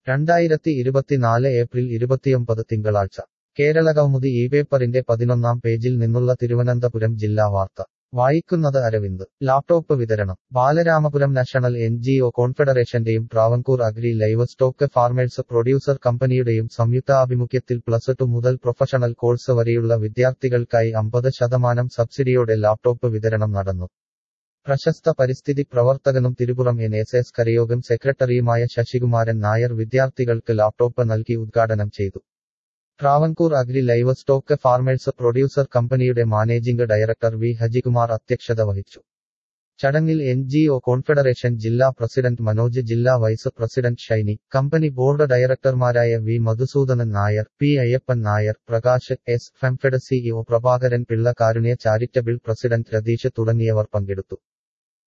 2024 April 29 തിങ്കളാഴ്ച കേരളകൗമുദി ഇപേപ്പറിന്റെ 11-ാം പേജിൽ നിന്നുള്ള തിരുവനന്തപുരം ജില്ലാ വാർത്ത വായിക്കുന്നത് അരവിന്ദ് ലാപ്ടോപ്പ് വിതരണം ബാലരാമപുരം നാഷണൽ NGO കോൺഫെഡറേഷന്റെയും Travancore agri livestock farmers producer കമ്പനിയുടെയും സംയുക്താഭിമുഖ്യത്തിൽ +2 മുതൽ പ്രൊഫഷണൽ കോഴ്സ് വരെയുള്ള വിദ്യാർത്ഥികൾക്കായി 50% സബ്സിഡിയോടെ ലാപ്ടോപ്പ് വിതരണം നടന്നു. പ്രശസ്ത പരിസ്ഥിതി പ്രവർത്തകനും തിരുപുറം NSS കരയോഗം സെക്രട്ടറിയുമായ ശശികുമാരൻ നായർ വിദ്യാർത്ഥികൾക്ക് ലാപ്ടോപ്പ് നൽകി ഉദ്ഘാടനം ചെയ്തു. Travancore agri livestock farmers producer കമ്പനിയുടെ മാനേജിംഗ് ഡയറക്ടർ വി ഹജികുമാർ അധ്യക്ഷത വഹിച്ചു. ചടങ്ങിൽ NGO കോൺഫെഡറേഷൻ ജില്ലാ പ്രസിഡന്റ് മനോജ്, ജില്ലാ vice president Shiny, company board ഡയറക്ടർമാരായ V Madhusoodanan Nair, P Ayyappan Nair, Prakash S, Femfed CEO Prabhakaran Pillai, Karunya charitable president Ratheesh തുടങ്ങിയവർ പങ്കെടുത്തു.